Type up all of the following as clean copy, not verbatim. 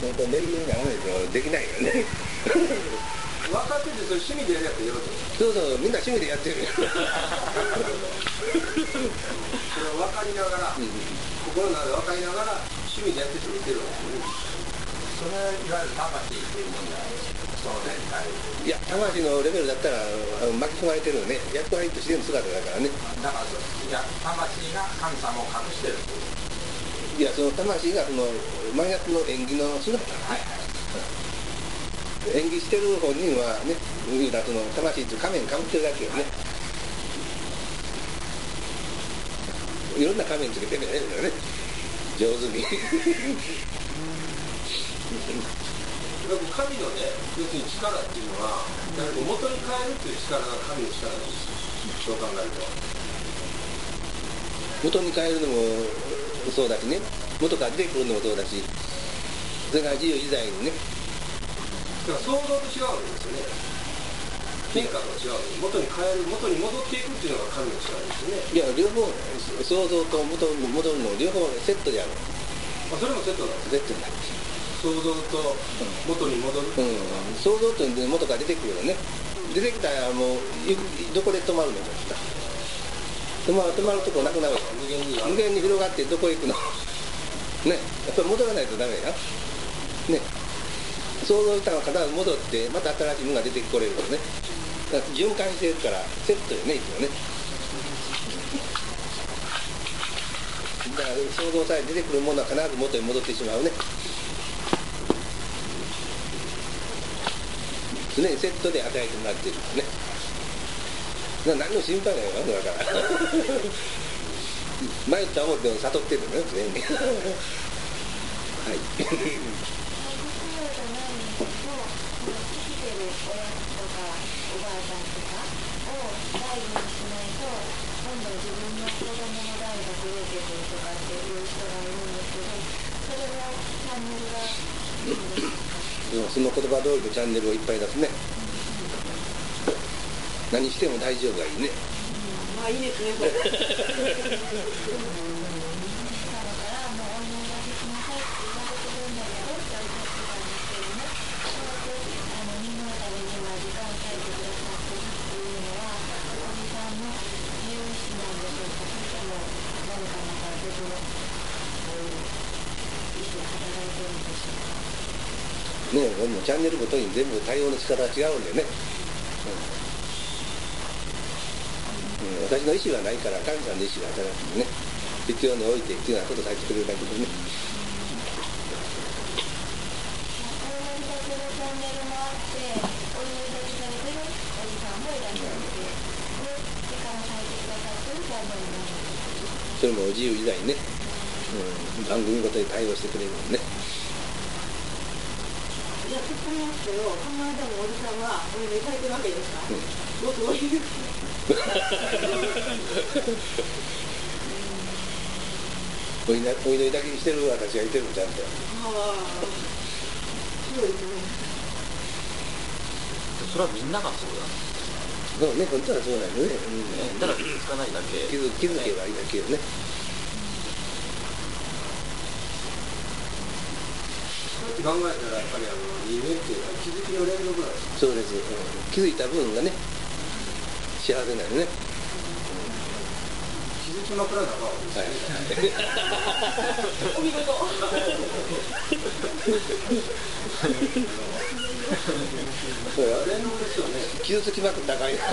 本当練習にならないとできないよね。 分かっててそれ趣味でやるやつやろうと。 そうそう、みんな趣味でやってるよ。 それを分かりながら、心の中で分かりながら趣味でやってる人見てるわけですね。 それいわゆる魂っていうもんじゃないですか。そうね。 いや、魂のレベルだったら巻き込まれてるよね。役割としての姿だからね。 だからいや魂が神様を隠してるってこと。 いや、その魂がその真逆の縁起の姿だ、 はいはい。 演技してる本人はね、言うたらその魂っていう仮面かぶってるだけよね。いろんな仮面つけてるよね、上手に。 神のね、要するに力っていうのは、元に変えるっていう力が神の力なんですよ。そう考えると。 元に変えるのもそうだしね、元から出てくるのもそうだし、それから自由自在にね。 だから想像と違うんですよね。変化と違う。元に変える、元に戻っていくっていうのが神の力ですよね。 いや、両方、想像と戻るの両方セットである。 それもセットなんです。 セットになる。 想像と元に戻る、 想像と元から出てくるよね。出てきたらもうどこで止まるのかって止まるとこなくなるよ。無限に広がってどこへ行くのね、やっぱり戻らないとダメやね。想像したのが必ず戻ってまた新しいものが出てこれるよね。だから循環してるからセットよね、いつもね。だから想像さえ出てくるものは必ず元に戻ってしまうね。常にセットで与えてもらっているんですね。何の心配ないわ、だから。迷った思っても悟ってるのよ、常に。はい。その言葉通りのチャンネルをいっぱい出すね。何しても大丈夫がいいね。 まあいいですね、これ。 ね、もうチャンネルごとに全部対応の仕方が違うんでね、私の意思はないから神さんの意思が働くんでね、必要に応じて必要なことをさせてくれるだけでね。それも自由自在にね、番組ごとに対応してくれるんでね。 いや、突っ込みますけど、この間もおじさんはお祈りされてるわけですか。僕お祈り。 お祈りだけにしてる私がいてるのちゃんと。 ああ、そうですね。 それはみんながそうだ。 そうね、本当はそうなんよね。 だから気づかないだけ。 気づけばいいだけよね。 考えたらやっぱり人間っていうのは気づきの連続なんです。 そうです、気づいた分がね幸せなのね。 気づきまくらなあかんわけですね。 お見事。 そうや、 連続ですよね。 傷つきまくったらあかんよ。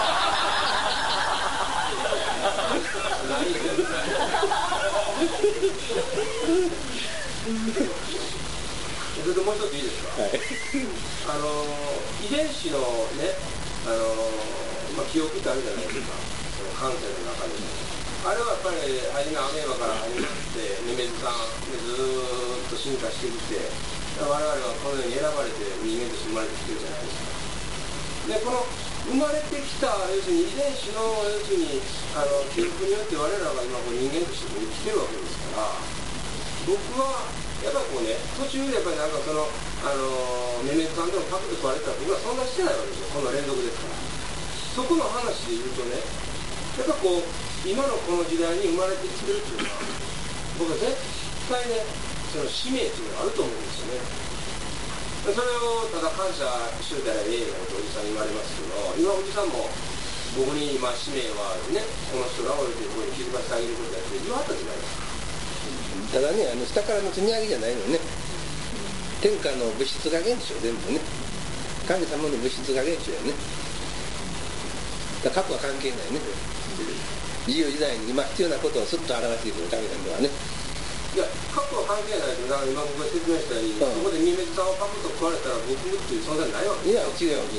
それでもう一ついいですか。 はい、 遺伝子のね、記憶ってあるじゃないですか。その感性の中に。あれはやっぱり初めアメーバから始まってミメズさんでずーっと進化してきて、我々はこのように選ばれて人間として生まれてきてるじゃないですか。でこの生まれてきた要するに遺伝子の要するに記憶によって我らが今こう人間として生きてるわけですから、僕はやっぱりこうね、途中でやっぱりなんかそのメメズさんでもパクッと食われたら僕はそんなしてないわけですよ。この連続ですから。そこの話で言うとね、やっぱこう今のこの時代に生まれてきてるっていうのは僕は絶対ねその使命っていうのがあると思うんですよね。それをただ感謝しといたらええよとおじさんに言われますけど、今おじさんも僕に今使命はね、この人らをこういう気づかせてあげることだって言わはったじゃないですか。 ただね、下からの積み上げじゃないのね。天下の物質が現象全部ね。神様の物質が現象やね。だから過去は関係ないね。自由自在に今必要なことをすっと表していく神様はね。 いや、過去は関係ないけど、今僕が説明したように、そこでミメズさんをパクッと食われたら僕っていう存在ないわけいや、違う。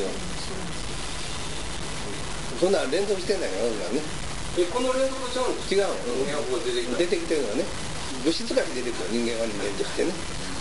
そんな連続してんだよ、今ね。 この連続ちゃうんです違う人間がここ出てきた。 出てきてるのはね、物質から出てくる人間は人間としてね。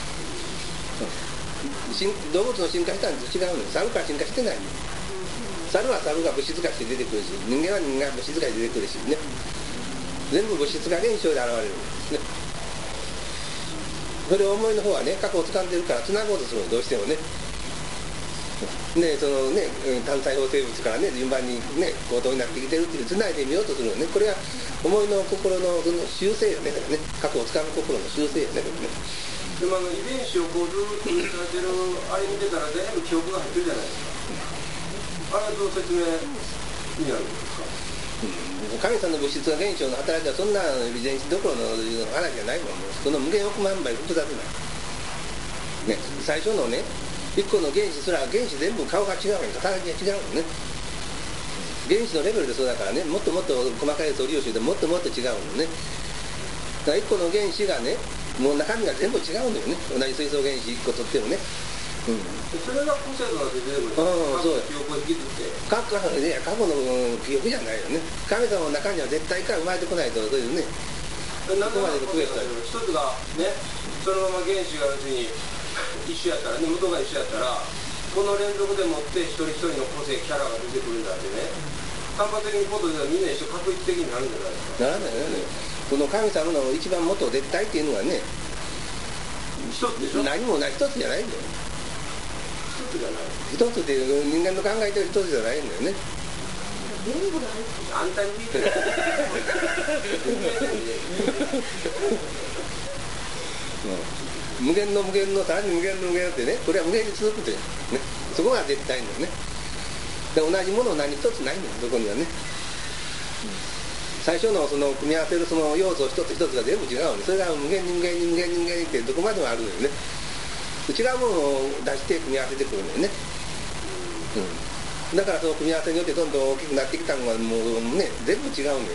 動物の進化したんと違うの。猿から進化してないの。猿は猿が物質化して出てくるし、人間は人間が物質化して出てくるしね。全部物質化現象で現れるんですね。それを思いの方はね、過去を掴んでるから繋ごうとするの、どうしてもね。で、そのね、単細胞生物からね、順番にね、高等になってきてるっていう繋いでみようとするのね。これは思いの心のその修正よね、だからね。過去を掴む心の修正よね、これね。 でも遺伝子をこうずっとされてるあれ見てたら全部記憶が入ってるじゃないですか。あれはどう説明になるんですか。 神様の物質が現象の働きはそんな遺伝子どころの話じゃないもんね。その無限億万倍複雑な、ね、最初のね一個の原子すら原子全部顔が違うの働きが違うのね。原子のレベルでそうだからね、もっともっと細かい素粒子でもっともっと違うのね。だから一個の原子がね、もう中身が全部違うのよね。同じ水素原子1個取ってもね。 それが個性となって出てくる。 そう記憶を引きずって過去の記憶じゃないよね。神様の中には絶対から生まれてこないと、そういうね。 なんで個性が一つがね、そのまま原子が別に一緒やったらね、元が一緒やったらこの連続でもって一人一人の個性キャラが出てくるんだってね、単発的にポッと出たらみんな一緒確率的になるんじゃないですか。 ならないよね。この神様の一番元絶対っていうのはね、 一つでしょ。 何もない、一つじゃないんだよ。 一つじゃない。 一つって人間の考えてる一つじゃないんだよね。 全部が入ってる。 あんたに聞いてる。 無限の無限のさらに無限の無限ってね、これは無限に続くというね、そこが絶対なんだよね。で同じもの何一つないんだよ、どこにはね。最初のその組み合わせるその要素一つ一つが全部違うので、それが無限に無限に無限に無限にってどこまでもあるのよね。違うものを出して組み合わせてくるのよね。だからその組み合わせによってどんどん大きくなってきたのがもうね、全部違うのよ。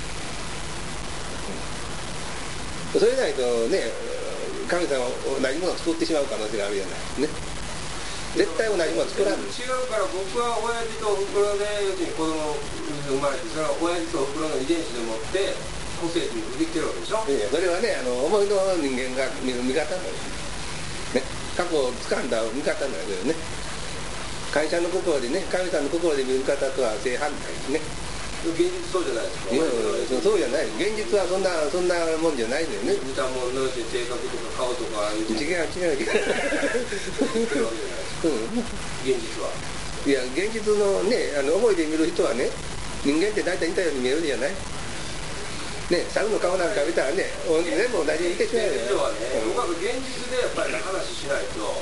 それないとね、神様同じものを作ってしまう可能性があるじゃないね。絶対同じもの作らんの。 違うから僕は親父とおふくろで要するに子供生まれて、それは親父とおふくろの遺伝子でもって個性っていうのができてるわけでしょ。 いやそれはね、思いの人間が見る見方なんですね。過去を掴んだ見方なんだよね。会社の心でね、神様の心で見る方とは正反対ですね。 現実そうじゃないですか。 いやそうじゃない。現実はそんなもんじゃないのよね。 見たものの性格とか顔とか違う言ってるわけじゃないですか。現実は。 いや現実のね、思いで見る人はね、人間って大体似たように見えるじゃない。ね、猿の顔なんか見たらね、全部同じに見てしまうよね。 現実はね、僕は現実でやっぱり話しないと、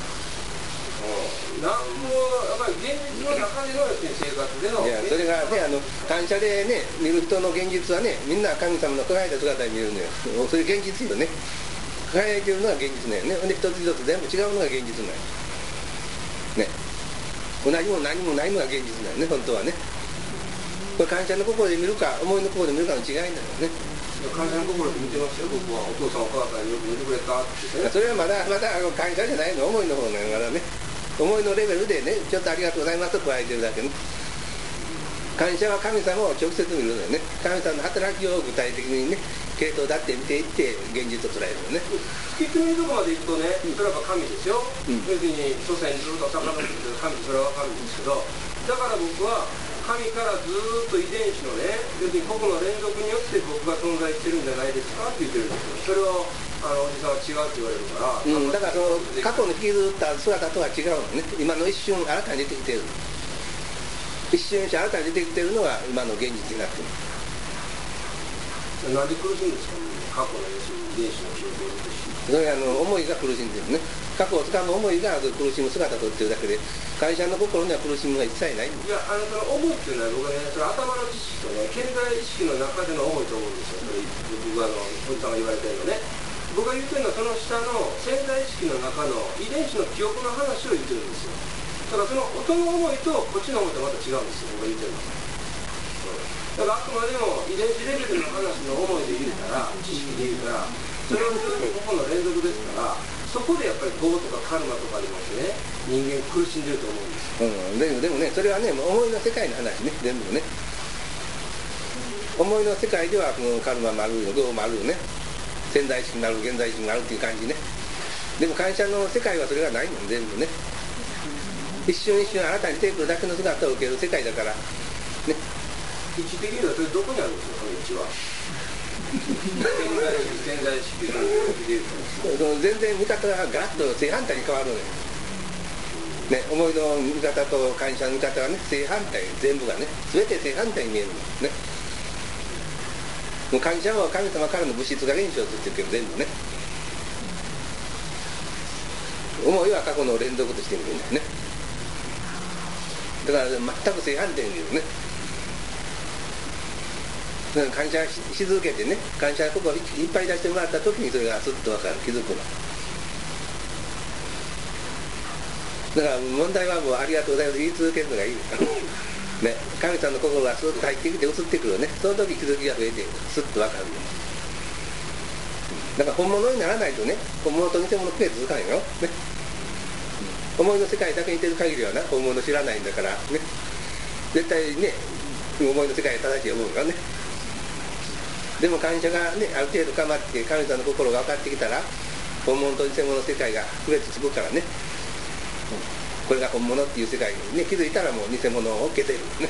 なんもやっぱり現実の中での生活での。 いやそれがね、感謝でね見る人の現実はね、みんな神様の輝いた姿に見えるのよ。そういう現実よね。輝いてるのが現実なんよね。で一つ一つ全部違うのが現実なんよね。同じもの何もないのが現実なんよね、本当はね。これ感謝の心で見るか思いの心で見るかの違いなんよね。 感謝の心で見てますよ、僕は。お父さんお母さんによく見てくれたってね。 それはまだ感謝じゃないの、思いの方なのからね。思いのレベルでね、ちょっとありがとうございますと加えてるだけね。感謝は神様を直接見るのよね。神様の働きを具体的にね、系統だって見ていって現実を捉えるのね。 突き詰めるとこまでいくとね、それは神ですよ。要するに祖先ずっと遡ってくる神ってそれはわかるんですけど、だから僕は神からずっと遺伝子のね、要するに個々の連続によって僕が存在してるんじゃないですかって言ってるんですよ。それをおじさんは違うって言われるから、 だからその過去に引きずった姿とは違うのね。今の一瞬新たに出てきてる、一瞬新たに出てきてるのが今の現実になってる。 なんで苦しいんですか。 過去の遺伝子の記憶を残し、 それ思いが苦しんでるね。過去をつかむ思いが苦しむ姿とってるだけで、会社の心には苦しみが一切ないんです。 いや、その思いっていうのは僕はね、それ頭の知識とね、潜在意識の中での思いと思うんですよ。それ僕がおじさんが言われてるのね。僕が言ってるのはその下の潜在意識の中の遺伝子の記憶の話を言ってるんですよ。だからその音の思いとこっちの思いとまた違うんですよ、僕が言ってるのは。だからあくまでも遺伝子レベルの話の思いで言うたら、知識で言うたら、それはずっとここの連続ですから、そこでやっぱり業とかカルマとかありますね、人間苦しんでると思うんですよ。 でもね、それはね、思いの世界の話ね、全部ね。思いの世界ではカルマもあるよ、業もあるよね。潜在意識もある、現在意識もあるっていう感じね。でも会社の世界はそれがないの、全部ね。一瞬一瞬あなたに出てくるだけの姿を受ける世界だからね。 位置的にはそれどこにあるんですか、その位置は。潜在意識の動きでいうと全然見方がガラッと正反対に変わるのよ、ね、思いの見方と会社の見方がね正反対、全部がね全て正反対に見えるのね。もう会社は神様からの物質が現象としてるけど全部ね、思いは過去の連続として見るんだよね。だから全く正反対に見るね。感謝し続けてね、感謝の心をいっぱい出してもらった時にそれがスッと分かる、気づくの。だから問題はもうありがとうございます言い続けるのがいいね。神様の心がスッと入ってきて移ってくるね。その時気づきが増えてスッと分かるよ。だから本物にならないとね、本物と偽物区別つかんよ、ね、思いの世界だけにいてる限りはな、本物知らないんだからね、絶対ね思いの世界が正しい思うからね。でも感謝がね、ある程度深まって神様の心が分かってきたら、本物と偽物の世界が区別つくからね、これが本物っていう世界にね気づいたらもう偽物を消せるね。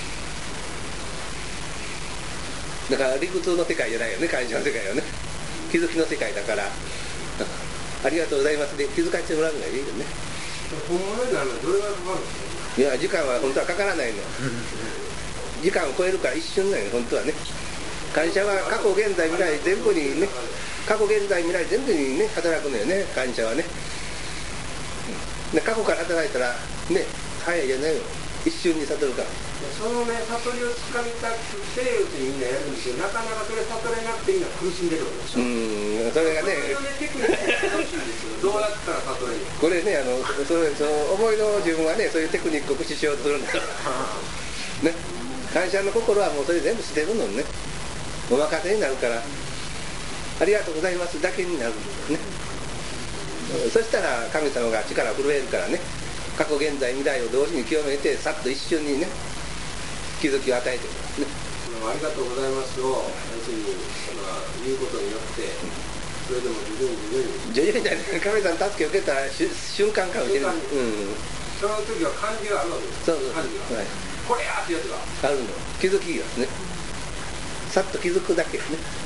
だから理屈の世界じゃないよね、感謝の世界はね。気づきの世界だから、ありがとうございますで気づかせてもらうのがいいよね。 本物になるのはどれぐらいかかるんですか？ いや、時間は本当はかからないの。時間を超えるから一瞬なんよ、本当はね。感謝は過去現在未来全部にね、過去現在未来全部にね働くのよね、感謝はね。で過去から働いたらね早いじゃないよ、一瞬に悟るから。 そのね悟りをつかみたくてうちにみんなやるんですけど、なかなかそれ悟れなくてみんな苦しんでるわけでしょ。 それがねテクニックが欲しいんですよ。どうやったら悟れるの？ これねその思いの自分はねそういうテクニックを駆使しようとするんだよね。感謝の心はもうそれ全部してるのね。お任せになるから、ありがとうございますだけになるんですね。そしたら神様が力を震えるからね、過去現在未来を同時に清めてさっと一瞬にね気づきを与えてくるんですね。 ありがとうございますを要するに言うことによってそれでも徐々にじゃない神様の助けを受けた瞬間かもしれない。 その時は感じがあるわけです。 そう感じが、 はい、 これやってやつがあるの、気づきがね、さっと気づくだけね。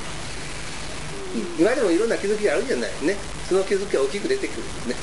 今でもいろんな気づきがあるじゃないね。その気づきが大きく出てくるね。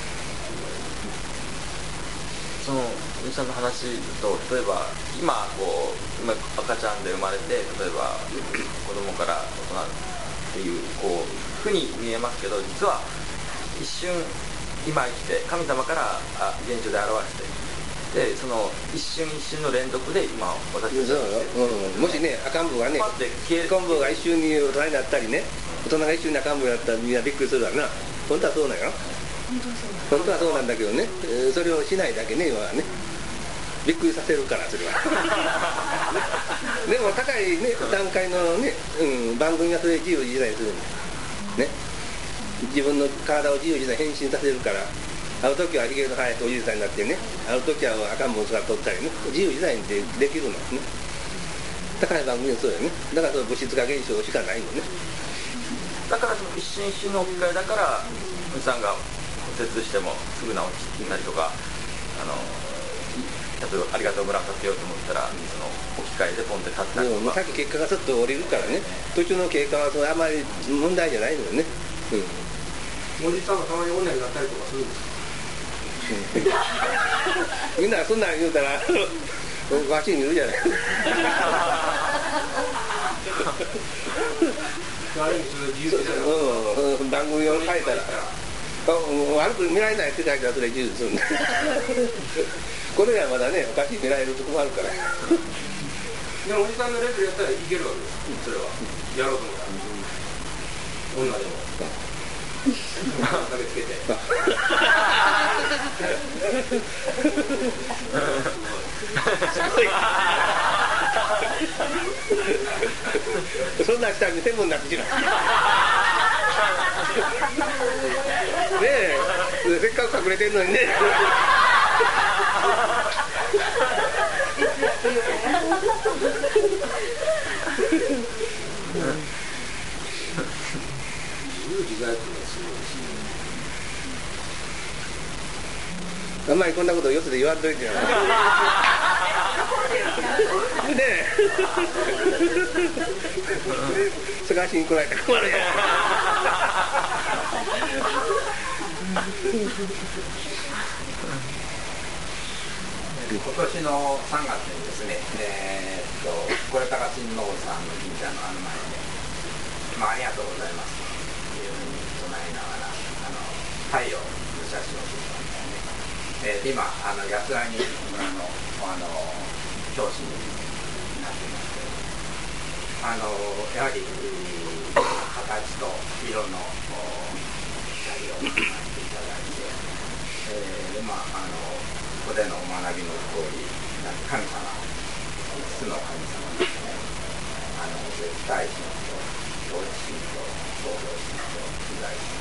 そのおじさんの話と、例えば今赤ちゃんで生まれて、例えば子供から大人っていうふうに見えますけど、実は一瞬今生きて神様から現状で表してで、その一瞬一瞬の連続で今私たちもしね赤ん坊がね赤ん坊が一瞬に大人になったりね、大人が一瞬に赤ん坊になったらみんなびっくりするわな。本当はそうなんよ。本当はそうなんだけどね、それをしないだけね、今はねびっくりさせるから、それはでも高い、ね、段階の、ね番組がそれ自由自在にするんですね。自分の体を自由自在に変身させるから、会う時はひげの生えたおじいさんになってね、会う時は赤ん坊を使っとったりね、自由自在にできるのね。高い番組はそうよね。だからその物質化現象しかないのね。 だからその一瞬一瞬の置き換えだから、おじさんが骨折してもすぐ治ったりとか、例えばありがとう村を立てようと思ったら、その置き換えでポンって立ったりとか。 さっき結果がちょっと降りるからね、途中の経過はあまり問題じゃないのよね。 おじさんはたまに女になったりとかするんですか？ みんなそんなん言うたらわしに言うじゃないある意味それ自由じゃない。 番組を変えたら悪く見られない世界ではそれ自由するんだこれはまだねおかしい見られるとこもあるからでもおじさんのレベルやったらいけるわけですそれはやろうと思ったら女でもだけつけてすごいそんなんしたら専門になってしまうねえせっかく隠れてんのにねあんまりこんなことよそで言わんといてよねえ探しに来られたら困るよ今年の3月にですね、これから親王さんの神社の前で、ありがとうございますというふうに唱えながら太陽の写真を撮ったんですね。今八ヶ木村の表紙になっていますけど、やはり形と色の光を考えていただいて、ここでのお学びの通り、神様、5つの神様ですね、絶対神と、同一神と、創造神と、自在神、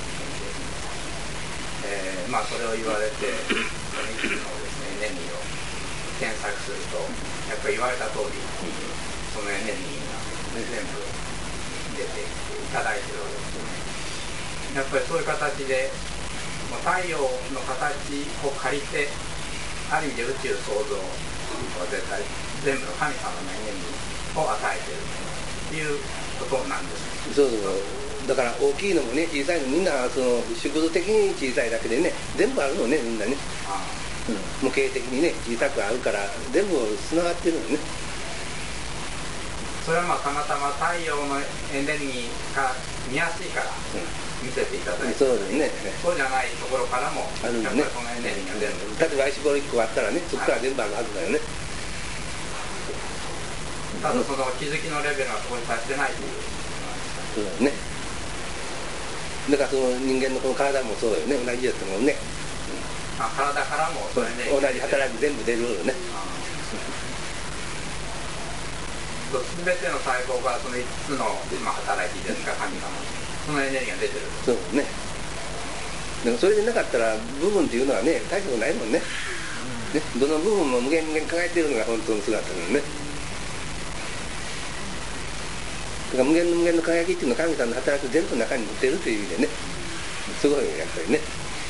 天帝神。それを言われて、その5つのですね、エネルギーを検索すると、やっぱり言われた通り、そのエネルギーが全部出ていただいているわけですよね。やっぱりそういう形で、太陽の形を借りて、ある意味で宇宙創造は絶対全部の神様のエネルギーを与えているということなんです。 そうだから大きいのもね小さいのみんなその縮図的に小さいだけでね全部あるのねみんなね、模型的にね小さくあるから全部つながってるのね。 それはたまたま太陽のエネルギーが見やすいから見せていただいて、 そうですね。 そうじゃないところからもあるのね。 やっぱりそのエネルギーが全部例えばアイシボル1個あったらねそこから全部あるはずだよね。 ただその気づきのレベルがそこに達してないというそうだよね。だからその人間のこの体もそうよね同じやつもんね。 体からもそのエネルギー同じ働き全部出るよね。 全ての細胞からその5つの働きですか神様そのエネルギーが出てる。 そうね。でもそれでなかったら部分っていうのはね大したことないもんね。ねどの部分も無限に輝いてるのが本当の姿なのね。だから無限の輝きっていうのは神様の働きを全部中に持っているという意味でねすごいやっぱりね。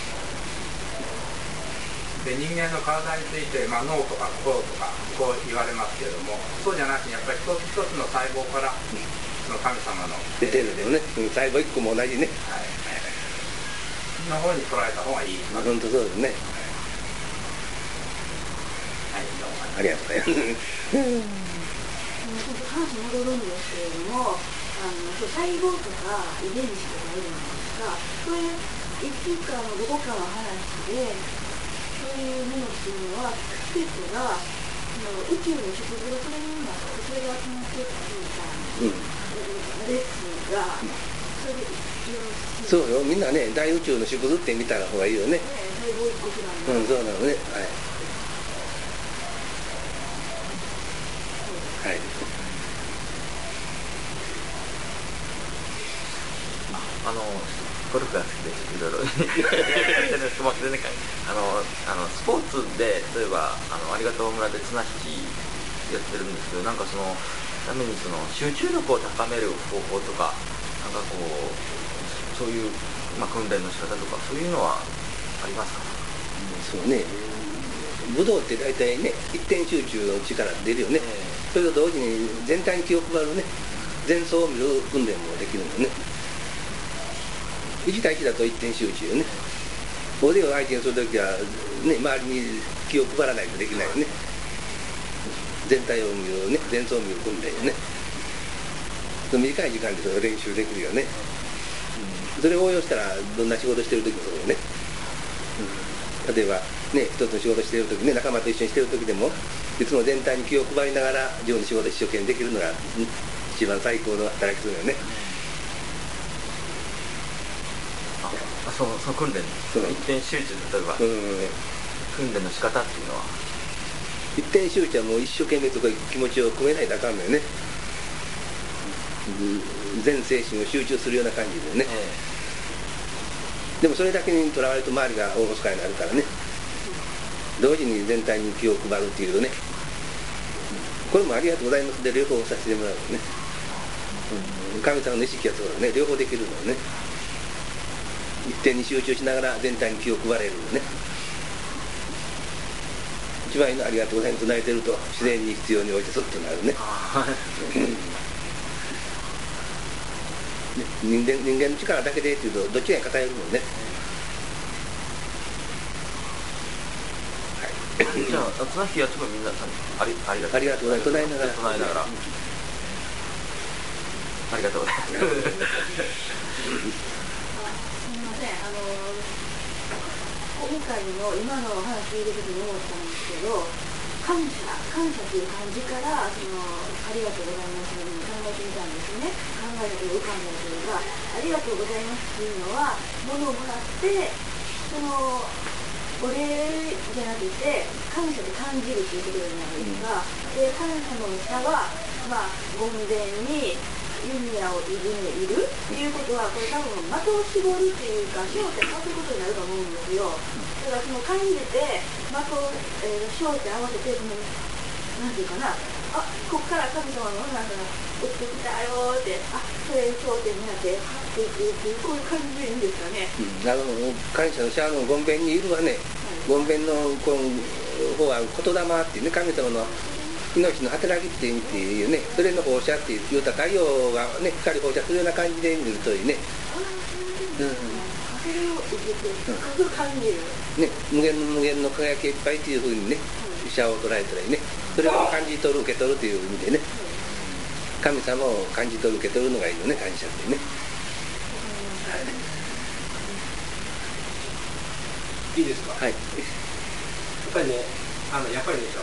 で人間の体について、脳とか心とかこう言われますけれどもそうじゃなくてやっぱり一つ一つの細胞からその神様の出てるよね。細胞一個も同じね。 の方に捉えた方がいい。 本当そうですね。 はいどうもありがとうございます。 話戻るんですけれども細胞とか遺伝子とかあるじゃないですか。これいつかのどこかの話でそういうものっていうのは季節が宇宙の植物がそれになってそれが集まっていくみたいな列がそれでそうよみんなね大宇宙の縮図って見た方がいいよね。 細胞一個くらいそうなのね。はいはい。 ゴルフが好きでいろいろやってるんですけど全然スポーツで例えばありがとう村で綱引きやってるんですけどなんかそのためにその集中力を高める方法とかなんかこうそういう、訓練の仕方とかそういうのはありますか？ そうね武道って大体ね一点集中の力出るよね。それと同時に全体に気を配るね前奏を見る訓練もできるのね。1対1だと一点集中よね。腕を相手にするときは、ね、周りに気を配らないとできないよね。全体を見るね前奏を見る訓練よね。 短い時間でそれを練習できるよね、それを応用したらどんな仕事してる時もそうよね、例えばね、一つの仕事してる時ね、仲間と一緒にしてる時でもいつも全体に気を配りながら自分の仕事一生懸命できるのが一番最高の働きするよね。 その訓練、一点集中、例えば、訓練の仕方っていうのは一点集中はもう一生懸命とか気持ちを込めないとあかんのよね、全精神を集中するような感じでね、でもそれだけにとらわれると周りがおろそかになるからね、同時に全体に気を配るっていうね、これもありがとうございますで両方させてもらうのね、神様の意識はそうだね、両方できるのね、一点に集中しながら全体に気を配れるのね、一番いいのありがとうございますと唱えてると自然に必要に応じてスッとなるね。人間の力だけでっていうとどっちが偏るもんね。 じゃあ綱引きやってもみんなありがとうございます。 唱えながらありがとうございます。 すみません、今回の今の話聞いてる時に思ったんですけど、感謝という感じからありがとうございますのように考えてみたんですよね。考えたけど浮かんだというか、ありがとうございますっていうのは物をもらってそのお礼じゃなくて感謝で感じるということじゃないですか。で、感謝の下は権殿に弓矢をいるっていうことは、これ多分的を絞るっていうか焦点を当てることになると思うんですよ。だからその感じて的を、焦点合わせてなんていうかな、こっから神様のなんか落ちてきたよって、それ焦点になってはっていくっていう、こういう感じでいいんですかね。 感謝のシャーの権弁にいるわね、権弁の方は言霊っていうね、神様の命の働きっていうね、それの放射っていうた太陽がね、光放射するような感じで見るといいね。 それを受けて、それを感じる。 ね、無限の輝きいっぱいっていうふうにね、シャを捉えたらいいね。それを感じ取る、受け取るという意味でね、神様を感じ取る、受け取るのがいいのね、感謝ってね。 いいですか。 はい。 やっぱりね、やっぱりでしょ。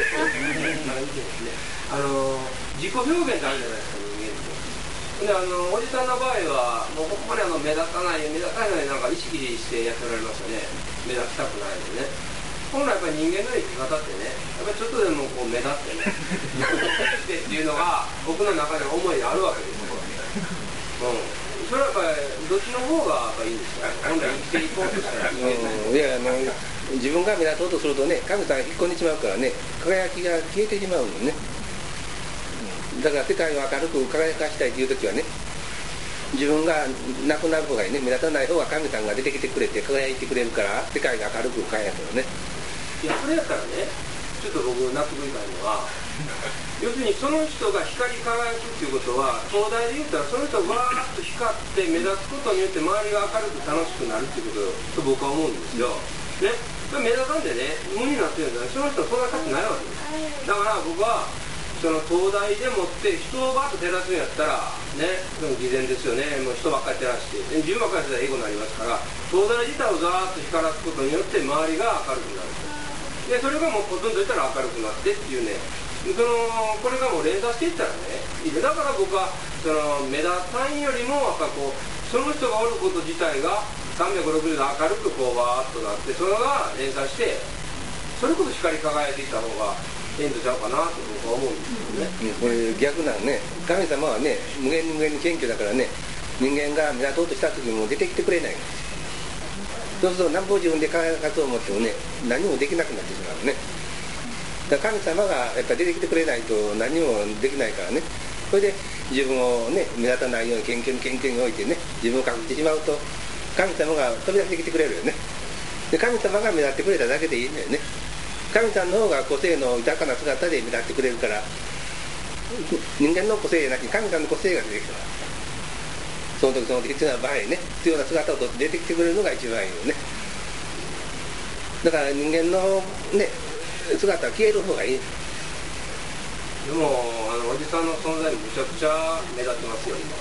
自己表現ってあるじゃないですか、人間って。で、おじさんの場合はもうここに目立たないようになんか意識してやっておられますよね。目立ちたくないのでね。本来やっぱり人間の生き方ってね、やっぱりちょっとでもこう目立ってねっていうのが僕の中で思いがあるわけですよ。それはやっぱりどっちの方がやっぱいいんですか。本来生きていこうとしたらいや自分が目立とうとするとね、神さんが引っ込んでしまうからね、輝きが消えてしまうもんね。だから世界を明るく輝かしたいという時はね、自分がなくなる方がいいね。目立たない方が神さんが出てきてくれて輝いてくれるから世界が明るく輝くのね。 いや、それやったらね、ちょっと僕納得いかないのは要するにその人が光り輝くっていうことは、東大で言ったらその人がわーっと光って目立つことによって周りが明るく楽しくなるっていうことと僕は思うんですよ、ね、それ目立たんでね、無になってるんだから、その人はそんな価値ないわけです。だから僕はその東大でもって人をバーッと照らすんやったらね、でも偽善ですよね。もう人ばっかり照らして自分ばっかりしたらエゴになりますから、東大自体をザーッと光らすことによって周りが明るくなる。でそれがもうほとんどいったら明るくなってっていうね、これがもう連鎖していったらね、だから僕はその目立たんよりもやっぱこうその人がおること自体が360度明るくこうわーっとなって、それが連鎖してそれこそ光り輝いていった方がいいんちゃうかなと僕は思うんですよね。 これ逆なんね、神様はね無限に謙虚だからね、人間が目立とうとした時も出てきてくれない。そうすると何歩自分で輝かそう思ってもね、何もできなくなってしまうね。だから神様がやっぱり出てきてくれないと何もできないからね。それで自分をね目立たないように謙虚に置いてね、自分を隠してしまうと神様が飛び出してきてくれるよね。で神様が目立ってくれただけでいいんだよね。神さんの方が個性の豊かな姿で目立ってくれるから、人間の個性じゃなくて神さんの個性が出てきたら、その時必要な場合ね、必要な姿をとって出てきてくれるのが一番いいよね。だから人間のね姿は消える方がいい。 でもおじさんの存在むちゃくちゃ目立ってますよ今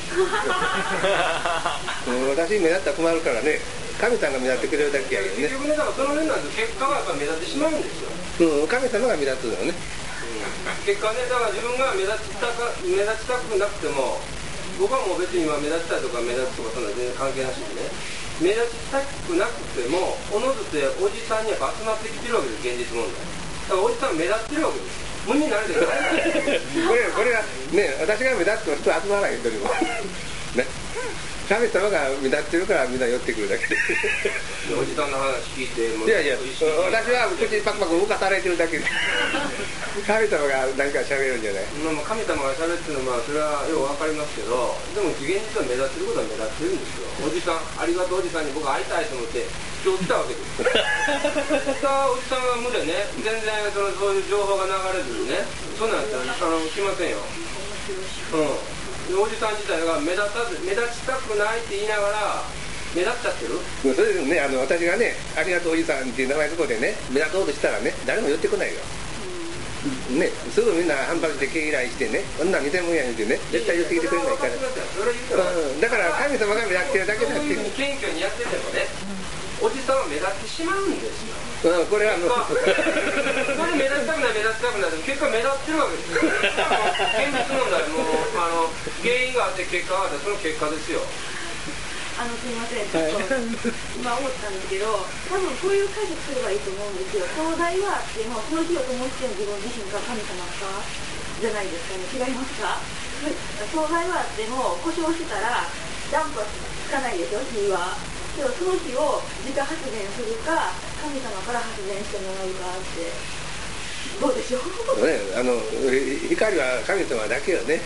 私目立ったら困るからね、神さんが目立ってくれるだけやけどね。 結局ね、だからその辺なんです結果がやっぱ目立ってしまうんですよ。 神様が目立つのよね。 結果ね、だから自分が目立ちたくなくても、僕はもう別に今目立ちたいとか目立つとかそんな全然関係なしでね、目立ちたくなくてもおのずとおじさんにやっぱ集まってきてるわけです、現実問題。だからおじさん目立ってるわけです。無になれてないこれはね、私が目立っても人集まらない人にもね、神様が目立ってるからみんな寄ってくるだけでおじさんの話聞いてもういやいや、私は口パクパク動かされてるだけで神様が何か喋るんじゃない。 神様が喋ってるのはそれはよく分かりますけど、でも現実は目立ってることは目立ってるんですよ。おじさん、ありがとうおじさんに僕会いたいと思って今日来たわけですおじさんが無でね、全然そういう情報が流れずにね、そんなんやったら来ませんよ。おじさん自体が目立ちたくないって言いながら目立っちゃってる。 それでもね、私がね、ありがとうおじさんっていう名前のとこでね、目立とうとしたらね、誰も寄ってこないよ。ね、すぐみんな反発して敬来してね、こんなん偽物やんってね、絶対寄ってきてくれないから。だから神様が目立ってるだけだって。 謙虚にやっててもね、おじさんは目立ってしまうんですよ。 これはそれ目立ちたくない結果目立ってるわけですよ。現実問題も原因があって結果があってその結果ですよ。 すみません、ちょっと今思ったんですけど、多分こういう解釈すればいいと思うんですよ。東大はあってもその火を灯してる自分自身が神様かじゃないですかね。違いますか？東大はあっても故障したらダンプはつかないでしょ、火は。けどその火を自家発電するか神様から発電してもらうかってどうでしょうね、光は神様だけよね。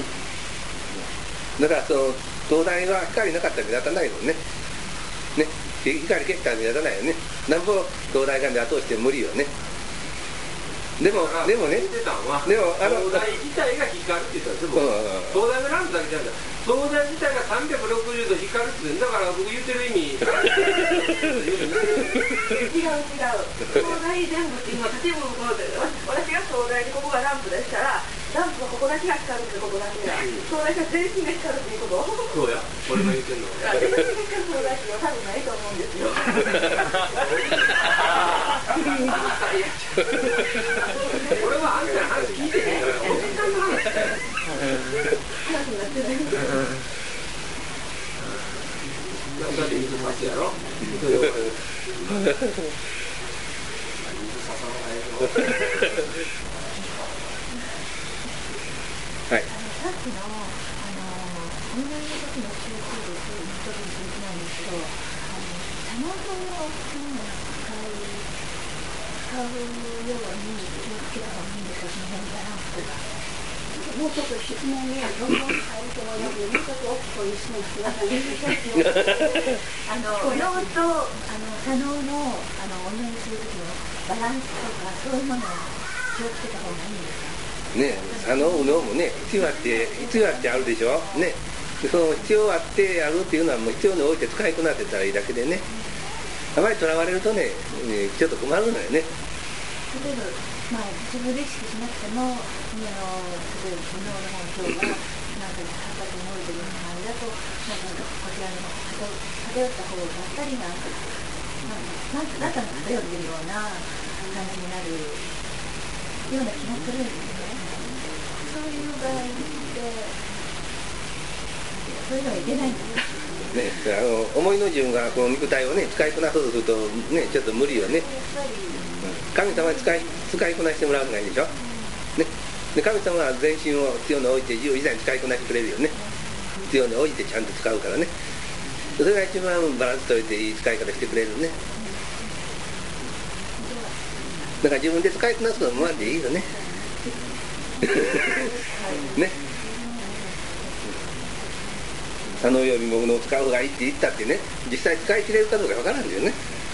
だから東大は光なかったら目立たないもんね。ね、光消したら目立たないよね。なんぼ東大が目立とうして無理よね。でもね、 東大自体が光るって言ったんですよ。東大のランプだけじゃなくて東大自体が360度光るってだから僕言ってる意味違う東大全部って今建物のこの私が東大でここがランプでしたらランプはここだけが光るってここだけが東大が全身が光るっていうことそうや、俺が言ってんの全身が光る東大っては多分ないと思うんですよ俺はあんたの話聞いてねえよ。おじさんの話だよ。 話になってないだって水差すやろ。水差さないよ。 はい。 さっきのオンラインの時の集中力の時に続きなんですけど、多能法を使うように気をつけた方がいいんですか、その辺バランスが。もうちょっと質問にどんどん入ると思いますので、もうちょっと大きくいう質問してください。右脳と左脳のオンラインする時のバランスとかそういうものを気をつけた方がいいんですか。 ね、左脳右脳もね、必要あってあるでしょ。ね、その必要あってあるっていうのはもう必要に応じて使いこなせたらいいだけでね。あまりとらわれるとね、ちょっと困るのよね。 例えば、自分で意識しなくても、例えば右脳の方の今日はなんか発達に動いてる範囲だと、なんかこちらの偏った方だったりなんか中に偏ってるような感じになるような気がするんですね。そういう場合ってそういうのはいけないんですか。 ね、思いの自分がこの肉体をね使いこなそうとするとねちょっと無理よね。神様に使いこなしてもらうのがいいでしょ。ね、で神様は全身を必要に応じて自由自在に使いこなしてくれるよね。必要に応じてちゃんと使うからね。それが一番バランスといていい使い方してくれるね。だから自分で使いこなすのは無理でいいよね。ね。左脳よりも右脳を使う方がいいって言ったってね、実際使い切れるかどうかわからんだよね。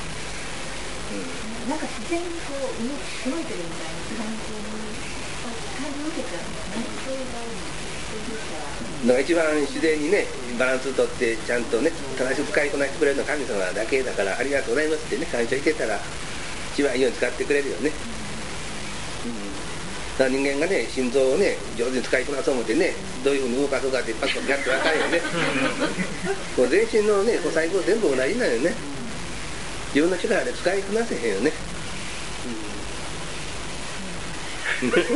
なんか自然にこう動いてるみたいな感じを受けちゃうんですね。そういう場合にだから一番自然にねバランスとってちゃんとね正しく使いこなしてくれるのは神様だけだからありがとうございますってね感謝してたら一番いいように使ってくれるよね。 だから人間がね心臓をね上手に使いこなそう思ってねどういうふうに動かそうかってパッとやって分かるよねもう全身のねこう細胞全部同じなんよね自分の力で使いこなせへんよね、 ですか。す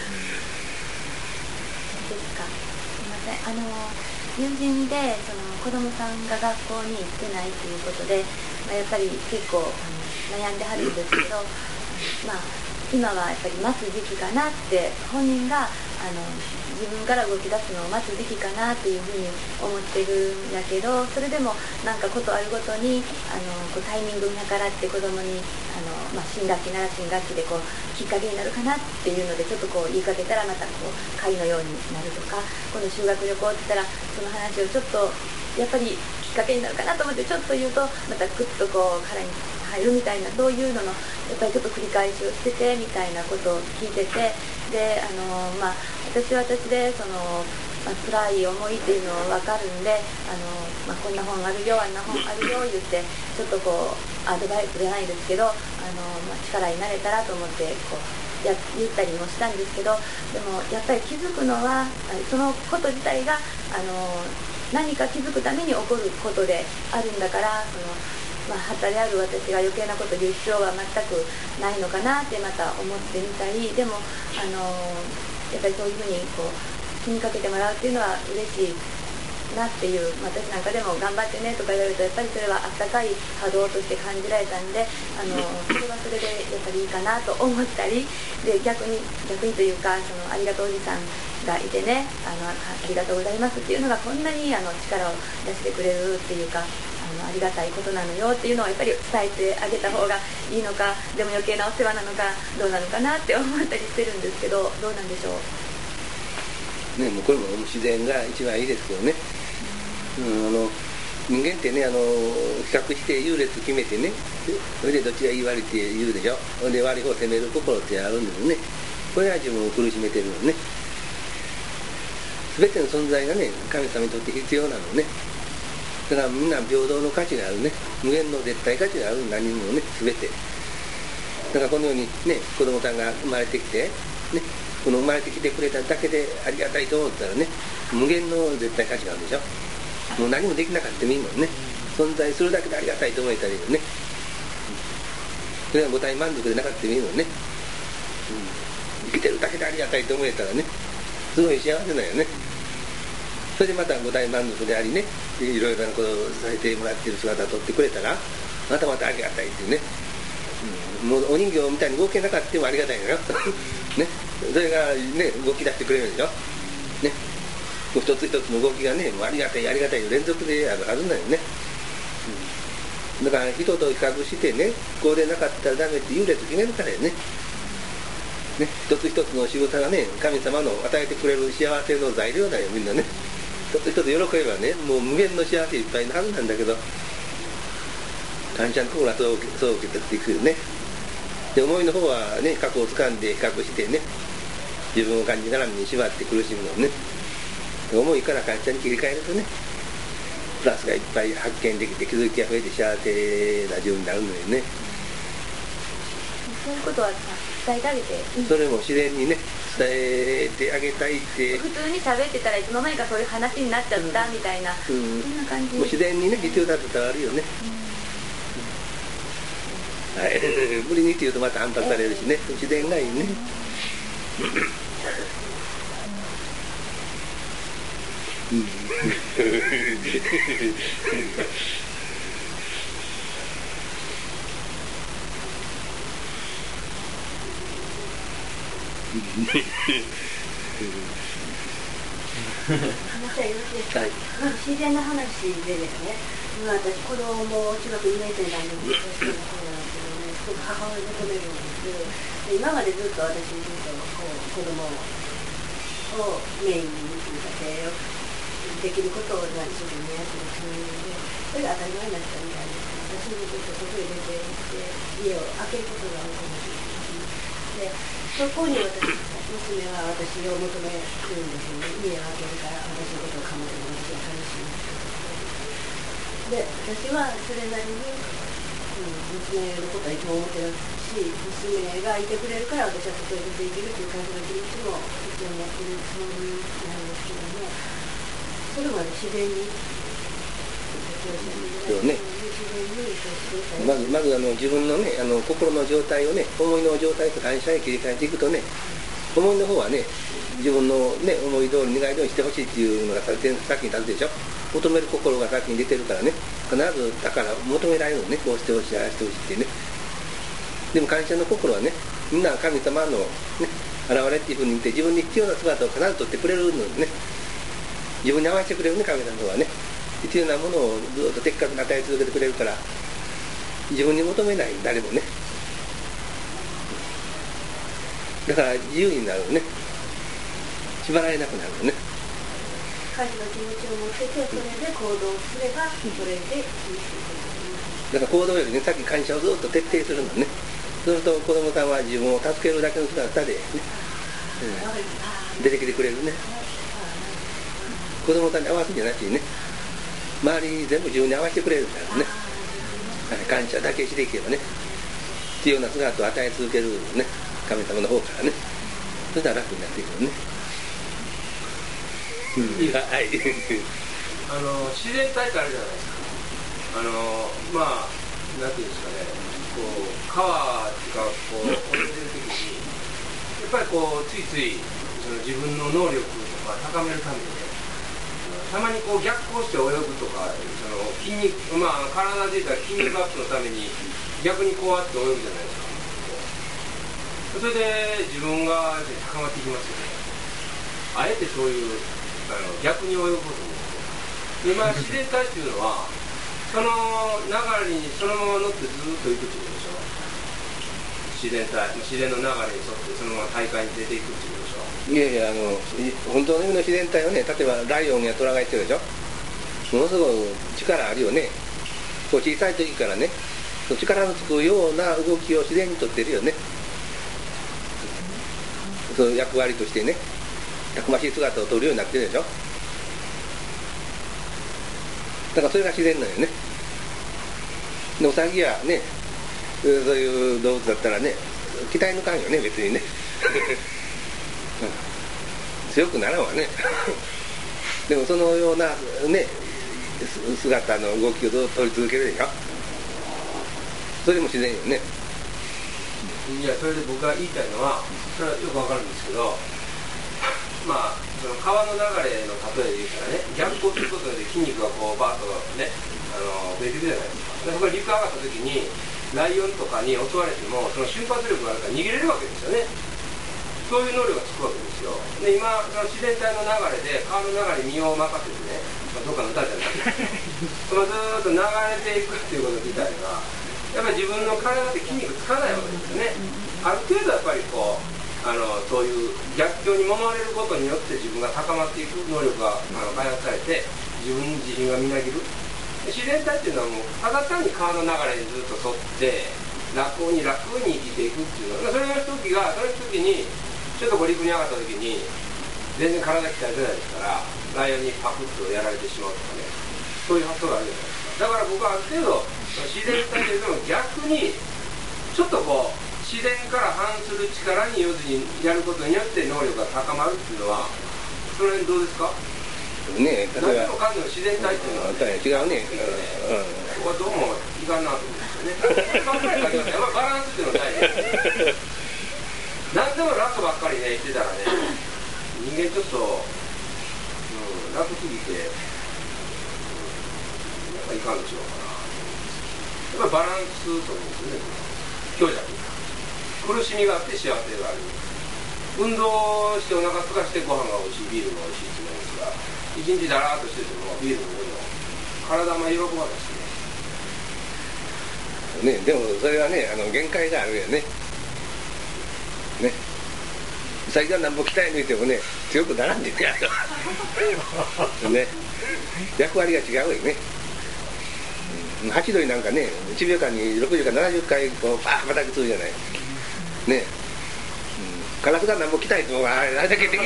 みません。友人でその子供さんが学校に行ってないということで、やっぱり結構悩んではるんですけど、今はやっぱり待つ時期かなって本人が自分から動き出すのを待つ時期かなっていうふうに思ってるんやけど、それでもなんかことあるごとにこうタイミング見計らって子供に新学期なら新学期でこうきっかけになるかなっていうのでちょっとこう言いかけたらまたこう会のようになるとか、今度修学旅行って言ったらその話をちょっとやっぱりきっかけになるかなと思ってちょっと言うとまたグッとこう殻に入るみたいな、そういうののやっぱりちょっと繰り返しをしててみたいなことを聞いてて、で私は私でその、辛い思いっていうのは分かるんでこんな本あるよあんな本あるよ言ってちょっとこうアドバイスじゃないですけど力になれたらと思ってこう言ったりもしたんですけど、でもやっぱり気づくのはそのこと自体が何か気づくために起こることであるんだから、旗である私が余計なことを言う必要は全くないのかなってまた思ってみたり、でもやっぱりそういうふうにこう気にかけてもらうっていうのは嬉しいなっていう、私なんかでも頑張ってねとか言われるとやっぱりそれはあったかい波動として感じられたんでそれはそれでやっぱりいいかなと思ったりで、逆にというかありがとうおじさんがいてねありがとうございますっていうのがこんなに力を出してくれるっていうかありがたいことなのよっていうのをやっぱり伝えてあげた方がいいのか、でも余計なお世話なのかどうなのかなって思ったりしてるんですけど、どうなんでしょう。 もうこれも自然が一番いいですけどね、人間ってね比較して優劣決めてね、それでどっちがいい悪いって言うでしょ。で悪い方を責める心ってあるんですよね。これは自分を苦しめてるのね。全ての存在がね神様にとって必要なのね。だからみんな平等の価値があるね、無限の絶対価値がある、何にもね全てだからこのようにね子供さんが生まれてきてね、この生まれてきてくれただけでありがたいと思ったらね無限の絶対価値があるでしょ。もう何もできなかったもいいもんね、存在するだけでありがたいと思えたらいいよね。それは五体満足でなかったもいいもんね、生きてるだけでありがたいと思えたらねすごい幸せだよね。それでまた五体満足でありね、いろいろなことをさせてもらっている姿を撮ってくれたらまたありがたいっていうね、もうお人形みたいに動けなかったもありがたいのよね、それがね動き出してくれるでしょね、一つ一つの動きがねもうありがたいありがたいの連続であるはずだよね、だから人と比較してねこうでなかったらダメって優劣決めるからよね。一つ一つの仕事がね神様の与えてくれる幸せの材料だよみんなね。一つ一つ喜べばねもう無限の幸せいっぱいのはずなんだけど、感謝の心はそう受けていくよね。で思いの方はね過去を掴んで比較してね自分を感じながらに縛って苦しむのね。思いから感謝に切り替えるとねプラスがいっぱい発見できて気づきが増えて幸せな自分になるのよね。 そういうことは伝えてあげていい？ それも自然にね伝えてあげたいって普通に喋ってたらいつの間にかそういう話になっちゃったみたいな、そんな感じ。 もう自然にね必要だと伝わるよね、はい、無理にって言うとまた反発されるしね、自然がいいね話はよろしいですか？まず自然な話でですね、私子供も中学2年生なんですけど、すごく母親に求めるんです。で今までずっと私ずっとこう子供をメインに家庭をできることを一生懸命やってるつもりで、それが当たり前になっちゃうみたいです。私もずっと外へ出て家を開けることが多いかもしれないです。でそこに娘は私を求めるんですよね。家を開けるから私のことを構っても私は楽しいんですけど、で私はそれなりに娘のことはいつも思ってますし、娘がいてくれるから私は外に出ていけるっていう感じの気持ちも一応やってるつもりなんですけども、それまで自然にまず自分のね心の状態をね、思いの状態と感謝へ切り替えていくとね、思いの方はね自分のね思い通り願い通りしてほしいっていうのが先に立つでしょ。求める心が先に出てるからね、必ずだから求められるのね、こうしてほしいああしてほしいってね。でも感謝の心はね、みんな神様の、ね、現れっていうふうに見て、自分に必要な姿を必ず取ってくれるのね。自分に合わせてくれるね、神様はね。必要なものをずっと的確に与え続けてくれるから、自分に求めない誰もね。だから自由になるね。縛られなくなるのね。 感謝の気持ちを持ってて、それで行動すれば、それでいいだから行動よりね、さっき感謝をずっと徹底するのね。そうすると子供さんは自分を助けるだけの姿で、ね、出てきてくれるね。子供さんに合わせんじゃなくてね、周りに全部自分に合わせてくれるんだよね。感謝だけしていけばね、必要な姿を与え続けるね、神様の方からね。そしたら楽になっていくのね。はい。 自然体ってあるじゃないですか。まあなんていうんですかね、こう川っていうかこう泳いでる時にやっぱりこうついついその自分の能力とか高めるためにね、たまにこう逆行して泳ぐとか、その筋肉体で言ったら筋肉アップのために逆にこうやって泳ぐじゃないですか。それで自分が高まっていきますよね。あえてそういう逆に泳ぐことに今自然体っていうのはその流れにそのまま乗ってずっと行くってことでしょ。自然の流れに沿ってそのまま大会に出ていくってことでしょ。 いやいや、本当の意味の自然体はね、例えばライオンやトラが言ってるでしょ。ものすごい力あるよね。こう小さい時からね、力のつくような動きを自然にとってるよね。その役割としてね、たくましい姿を取るようになってるでしょ。だからそれが自然なのよね。でウサギやね、そういう動物だったらね、鍛え抜かんよね、別にね。強くならんわね。でもそのようなね、姿の動きをずっと取り続けるでしょ。それも自然よね。 いや、それで僕が言いたいのは、それはよくわかるんですけど、まあ、その川の流れの例えで言ったらね、逆行することで筋肉がこうバーッとね、増えてくるじゃないですか。でそこから陸上がった時に、ライオンとかに襲われても、その瞬発力があるから逃げれるわけですよね。そういう能力がつくわけですよ。で、今、その自然体の流れで、川の流れに身を任せてね、どっかの歌じゃないですけど、ずーっと流れていくっていうこと自体が、やっぱり自分の体って筋肉つかないわけですよね。ある程度やっぱりこう、そういう逆境に揉まれることによって自分が高まっていく能力が開発されて、自分に自信がみなぎる。自然体っていうのはもうただ単に川の流れにずっと沿って楽に生きていくっていうのは、それの時にちょっと陸に上がった時に全然体鍛えてないですからライオンにパクッとやられてしまうとかね、そういう発想があるじゃないですか。だから僕はある程度自然体というのも逆にちょっとこう自然から反する力に要するにやることによって能力が高まるっていうのは、その辺どうですかね。例えば何もかんでも自然体っていうのは、ね、 違うね。 僕はどうもいかんなと思うんですよね。やっぱバランスっていうのが大事。何でも楽ばっかりね言ってたらね、人間ちょっと、楽すぎて、やっぱいかんでしょうかな。やっぱバランスと思うんですよね。強弱。苦しみがあって幸せがある。運動してお腹空かしてご飯が美味しい、ビールが美味しいって言うんですが、一日だらーっとしててもビール飲むの体も喜ばないしね。でもそれはね、限界があるよね。ね。最初はなんぼ鍛え抜いてもね、強くならんでね。ね。役割が違うよね。ハチドリなんかね、1秒間に60から70回こうパーッ叩きつるじゃない。ね。カラスがなんぼ鍛えてもあれだけできない。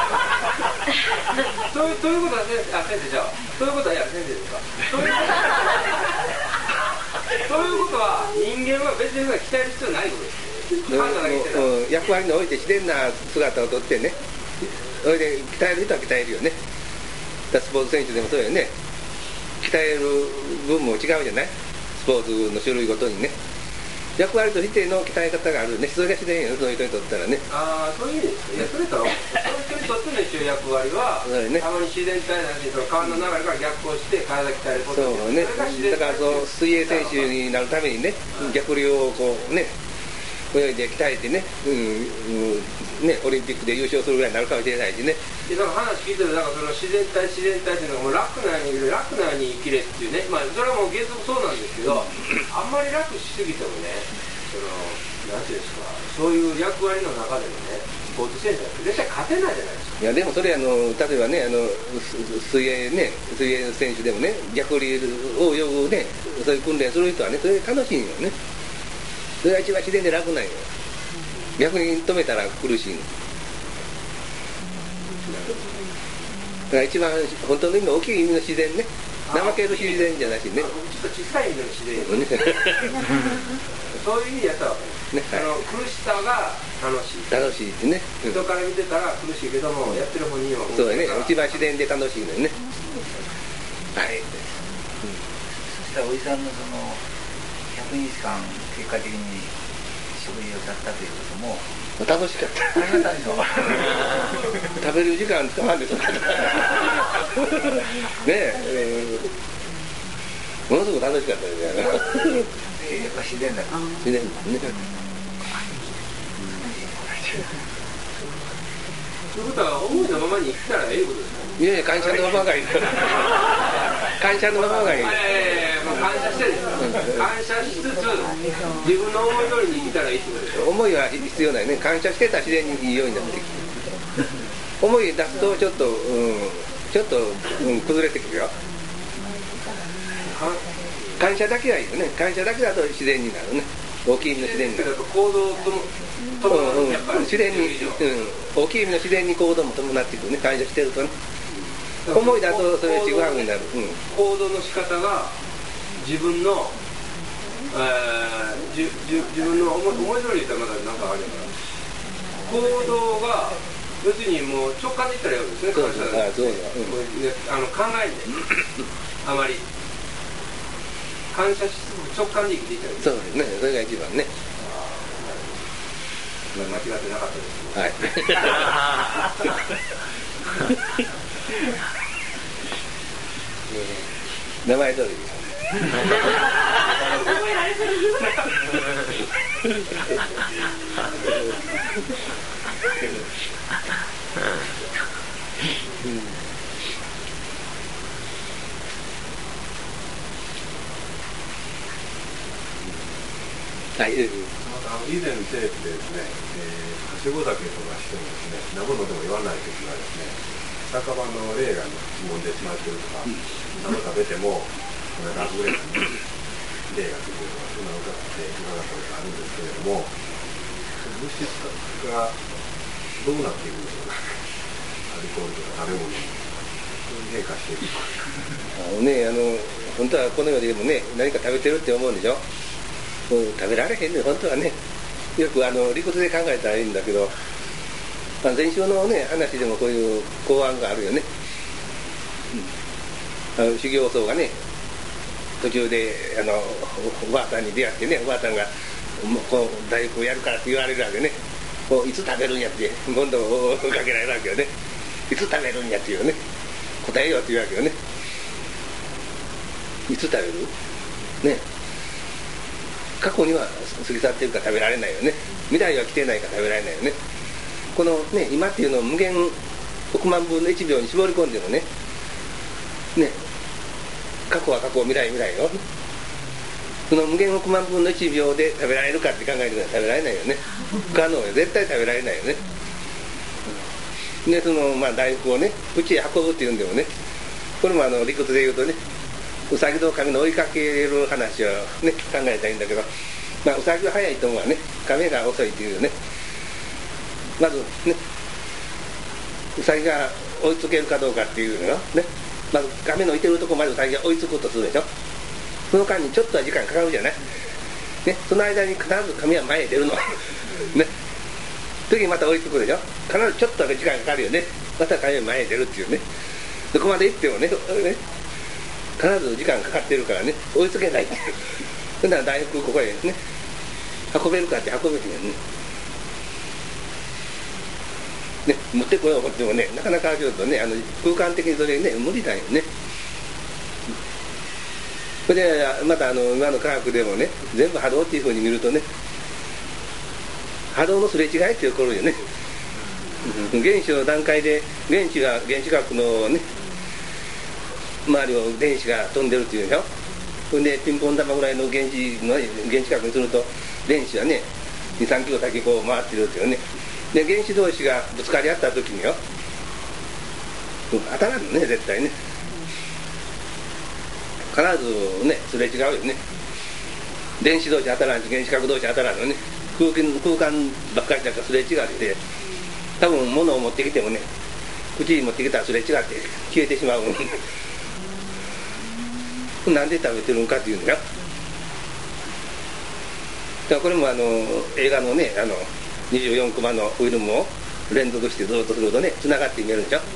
そういうことは先生じゃあ、そういうことはやる先生ですか。そういうことそういうことは人間は別に鍛える必要ないことです。判断だけしてたら役割において自然な姿をとってね、それで鍛える人は鍛えるよね。だからスポーツ選手でもそうよね、鍛える分も違うじゃない、スポーツの種類ごとにね。役割としての鍛え方があるね、それが自然よ、その人にとったらね。 ああ、そういう意味ですね。いや、それとその人にとっての一応役割は、 ね、 たまに自然体なんで川の流れから逆行して体鍛えることそうね、だからそう水泳選手になるためにね、逆流をこうね泳いで鍛えてね、ね、オリンピックで優勝するぐらいになるかもしれないしね。 でなんか話聞いてると、なんかその自然体っていうのがもう楽なに生きれっていうね、まあそれはもう原則そうなんですけど、あんまり楽しすぎてもね、なんていうんですか、そういう役割の中でもね、スポーツ選手は絶対勝てないじゃないですか。 いやでもそれ例えばね、水泳選手でもね、逆流を泳ぐね、そういう訓練する人はね、それ楽しいよね。それが一番自然で楽なんよ。逆に止めたら苦しいの。だから一番本当の意味の大きい意味の自然ね、怠ける自然じゃなしね。 ちょっと小さい意味の自然そういう意味でやったら分かる、ね、苦しさが楽しい。 楽しいってね、 人から見てたら苦しいけども、やってる本人はそうだね、一番自然で楽しいのよね。はい。 そしたらおじさんのその100日間結果的に食事をさせたということも楽しかった。 楽しかったでしょ。 食べる時間使わんでしょ。ねえ、ものすごく楽しかったですよ。 やっぱ自然だ。 自然ですね。 ということは思いのままに生きたらええことですか。 いやいや、感謝のままがいい。感謝のままがいい。 もう感謝してるんですよ。感謝しつつ自分の思い通りに生きたらいいってことでしょ。 思いは必要ないね。感謝してたら自然にいいようになってきて、思い出すとちょっと崩れてくるよ。感謝だけはいいよね。感謝だけだと自然になるね。大きい意味の自然になる。 行動とも自然に、大きい意味の自然に行動も伴ってくるね。感謝してるとね。思いだとそれちぐはぐになる。 行動の仕方が自分の自分の思い通り言ったらまだ何かあるから行動が要するにもう直感で言ったらやるんですね。 そう考えんであまり感謝しつつ直感で生きていったらいい。 そうですね。それが一番ね。 間違ってなかったです。 はい。名前通りです。はい。 以前のテレビでですね、はしご酒とかしてもですね、生のでも言わない時はですね、酒場の霊が飲んでしまってるとか、生食べてもこれラブレースに霊がついてるとか、そんなの伺ったことがあるんですけれども、物質がどうなっていくんでしょうか。アルコールとか食べ物に変化していく。 本当はこの世でもね、何か食べてるって思うんでしょ。もう食べられへんね、本当はね。よく理屈で考えたらいいんだけど、前週のね話でもこういう公案があるよね。修行僧がね、途中でおばあさんに出会ってね、おばあさんがこう大福をやるからって言われるわけね。こういつ食べるんやって今度追いかけられるわけよね。いつ食べるんやっていうね、答えようって言うわけよね。いつ食べるね。過去には過ぎ去ってるから食べられないよね。未来は来てないから食べられないよね。このね、今っていうのを無限億万分の1秒に絞り込んでもね、過去は過去、未来は未来よ。その無限億万分の1秒で食べられるかって考えるのは食べられないよね。不可能よ。絶対食べられないよね。で、大福をね、うちへ運ぶっていうんでもね、これも理屈で言うとね、うさぎと亀の追いかける話をね、考えたらいいんだけど、うさぎは早いと思うわね。亀が遅いっていうね。まずね、うさぎが追いつけるかどうかっていうのよね。まず亀のいてるとこまでうさぎが追いつこうとするでしょ。 その間にちょっとは時間かかるじゃない、ね、その間に必ず神は前へ出るのね、次また追いつくでしょ、必ずちょっとだけ時間かかるよね、また神は前へ出るっていうね、どこまで行ってもね、必ず時間かかってるからね、追いつけないっていう、そんなら大福ここへね運べるかって運べてるね、持ってこよう思ってもね、なかなかちょっとね、空間的にそれね無理だよね。それでまた今の科学でもね、全部波動っていうふうに見るとね、波動のすれ違いって起こるよね。原子の段階で原子核のね周りを電子が飛んでるっていうでしょ。それでピンポン玉ぐらいの原子核にすると電子はね 2,3 キロ先こう回ってるっていうね。で原子同士がぶつかり合った時によ、当たらんのね、絶対ね。必ずねすれ違うよね。電子同士当たらんし原子核同士当たらんのね。空間ばっかりだからすれ違って、多分物を持ってきてもね、口に持ってきたらすれ違って消えてしまうなんで食べてるんかっていうんだよ。だからこれも映画のね24コマのフィルムを連続してずっとするとね、つながって見えるんでしょ、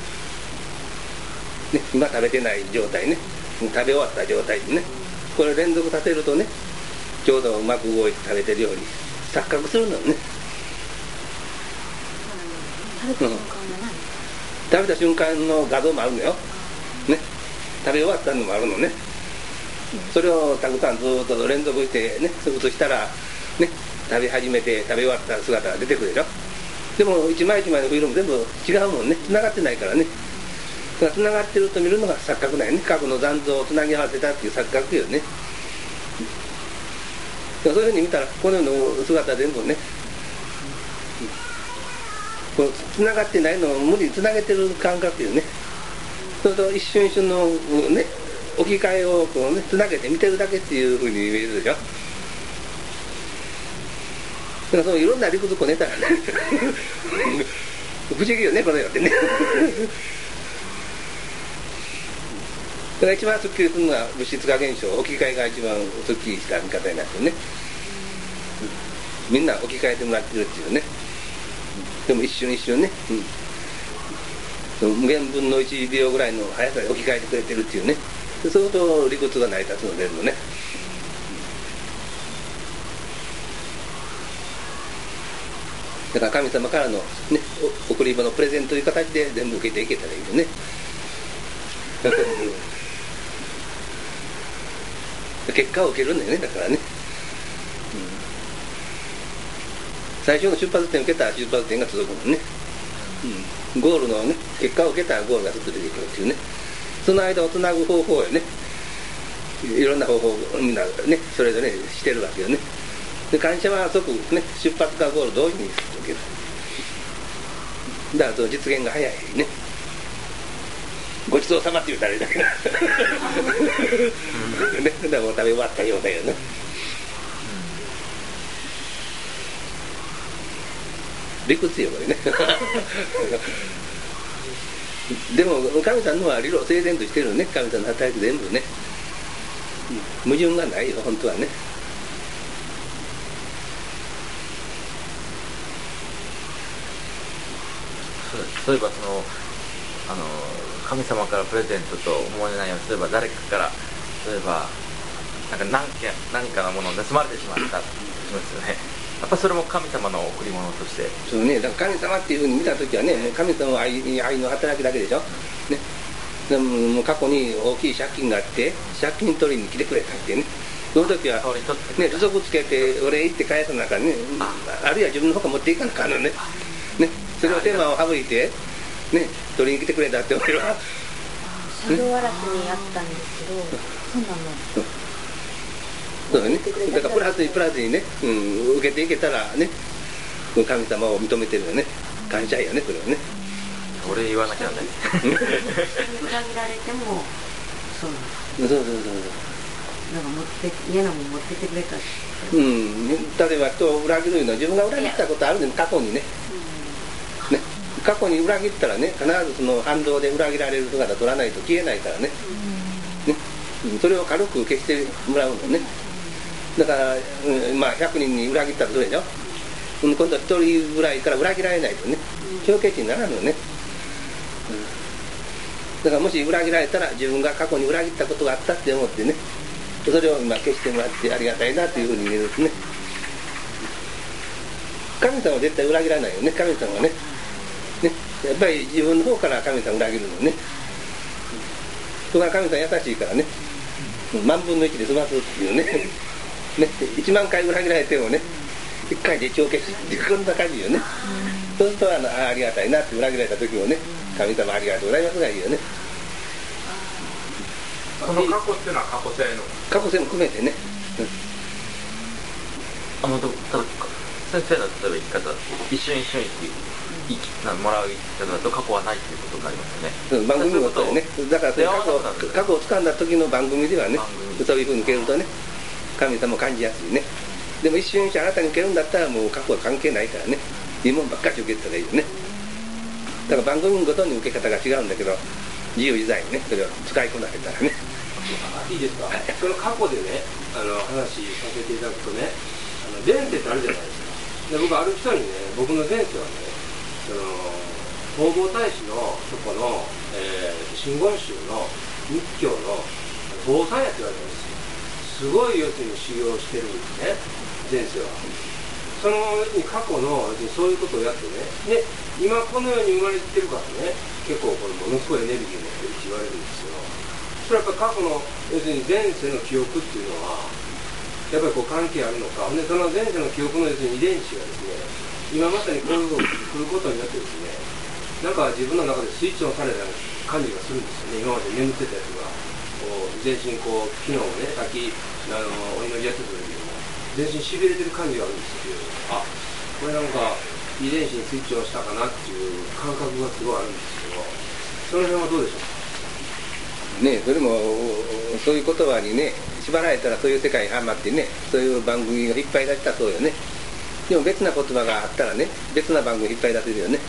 ね、今食べてない状態ね、食べ終わった状態にね、これ連続させるとね、ちょうどうまく動いて食べてるように錯覚するのね。食べた瞬間の画像もあるのよ、ね、食べ終わったのもあるのね。それをたくさんずっと連続してね、そういうことしたらね、食べ始めて食べ終わった姿が出てくるでしょ。でも一枚一枚のフィルム全部違うもんね、繋がってないからね。だから繋がってると見るのが錯覚だよね。過去の残像をつなぎ合わせたっていう錯覚よね。そういうふうに見たらこの世の姿全部ね、こう繋がってないのを無理に繋げてる感覚よね。それと一瞬一瞬のね置き換えをこうね繋げて見てるだけっていうふうに見えるでしょ。だからそのいろんな理屈こねたらね不思議よね、この世ってねだから一番すっきりするのは物質化現象、置き換えが一番すっきりした見方になってね、みんな置き換えてもらってるっていうね。でも一瞬一瞬ね、無限分の1秒ぐらいの速さで置き換えてくれてるっていうね。そうすると理屈が成り立つのでもね。だから神様からの、ね、贈り物プレゼントという形で全部受けていけたらいいよね結果を受けるんだよね、だからね、最初の出発点を受けたら出発点が続くもんね、ゴールのね結果を受けたらゴールがずっと出てくるっていうね。その間をつなぐ方法よね。いろんな方法をみんなねそれぞれしてるわけよね。で感謝は即ね出発かゴール同時に受ける。だからその実現が早いね。ごちそうさまって言うたらあれだけどね、だからもう食べ終わったようだよね。理屈よこれねでも神さんのは理路整然としてるね。神さんの働き全部ね、矛盾がないよ本当はね。 そういえば神様からプレゼントと思えないように、例えば誰かから例えば何かのものを盗まれてしまったとしますよね。やっぱそれも神様の贈り物としてそうね。だから神様っていうふうに見たときはね、もう神様は愛の働きだけでしょ、ね、でも過去に大きい借金があって借金取りに来てくれたってね。その時はね利息つけて俺行って返さなあかんね。あるいは自分の方から持っていかなあかんのね。それを手間を省いてね取りに来てくれたって俺は車両荒らしにあったんですけど、そんなのそうだね。だからプラスにね、受けていけたらね、神様を認めてるよね。感謝やね、これはね。 俺言わなきゃなんない裏切られてもそうなんです。 そうなんか嫌なもん持ってってくれたし、 例えば人を裏切るのは自分が裏切ったことあるね、過去にね。過去に裏切ったらね、必ずその反動で裏切られる姿取らないと消えないからね。 それを軽く消してもらうのね。だから、まあ100人に裏切ったらどうでしょ、今度1人ぐらいから裏切られないとね、帳消しにならんのね。だからもし裏切られたら自分が過去に裏切ったことがあったって思ってね、それを今消してもらってありがたいなというふうに言えるんですね。神様は絶対裏切らないよね。神様はね、やっぱり自分の方から神様を裏切るのね。それから神様優しいからね、万分の1で済ますっていうね。1万回裏切られてもね、1回で帳消しっていうこんな感じよね。そうするとありがたいなって裏切られた時もね、神様ありがとうございますがいいよね。 その過去っていうのは過去性の過去性も含めてね。 ただ先生の例えば生き方、一瞬一瞬もらう生き方だと過去はないっていうことになりますよね。 番組ごとでね。だからそれ過去を掴んだ時の番組ではね、そういうふうに受けるとね、神様も感じやすいね。でも一瞬一瞬あなたに受けるんだったらもう過去は関係ないからね、いいもんばっかり受けてたらいいよね。だから番組ごとに受け方が違うんだけど、自由自在にね、それを使いこなせたらね。 いいですか、その過去でね、話させていただくとね、前世ってあるじゃないですか。で僕ある人にね、僕の前世はね、弘法大師のとこの、真言宗の密教の坊さんやって言われたんですよ。すごい要するに修行してるんですね、前世は。その要するに過去のそういうことをやってね、で今この世に生まれてるからね、結構これものすごいエネルギーを持ってるって言われるんですよ。それはやっぱ過去の要するに前世の記憶っていうのはやっぱりこう関係あるのか。でその前世の記憶の要するに遺伝子がですね、今まさにこういうことを来ることによってですね、なんか自分の中でスイッチオンされた感じがするんですよね。今まで眠ってたやつがこう全身こう昨日もね、さっきお祈りやってた時にも全身しびれてる感じがあるんですけど、あ、これなんか遺伝子にスイッチオンしたかなっていう感覚がすごいあるんですけど、その辺はどうでしょうか。 ね、それもそういう言葉にね縛られたらそういう世界にはまってね、そういう番組を引っ張り出したらそうよね。でも別な言葉があったらね、別な番組を引っ張り出せるよね。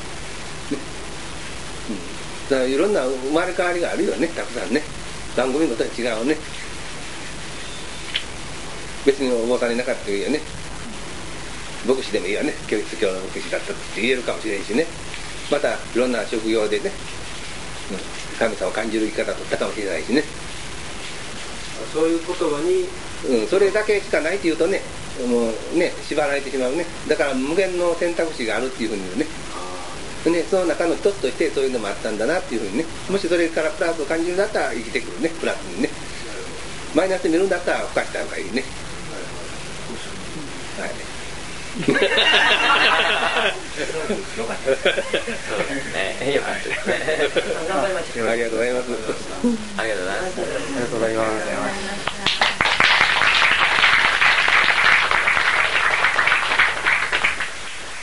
だからいろんな生まれ変わりがあるよね、たくさんね。番組ごとに違うね。別にお坊さんになかったらいいよね。牧師でもいいよね。キリスト教の牧師だったって言えるかもしれんしね。またいろんな職業でね、神様を感じる生き方を取ったかもしれないしね。 そういう言葉に、 それだけしかないっていうとね、もうね縛られてしまうね。だから無限の選択肢があるっていうふうに言うね。その中の一つとしてそういうのもあったんだなっていうふうにね。もしそれからプラスを感じるんだったら生きてくるね、プラスにね。マイナスで見るんだったらふかした方がいいね。はい。 よかったですね。よかったですね。 ありがとうございます。 ありがとうございます。 ありがとうございます。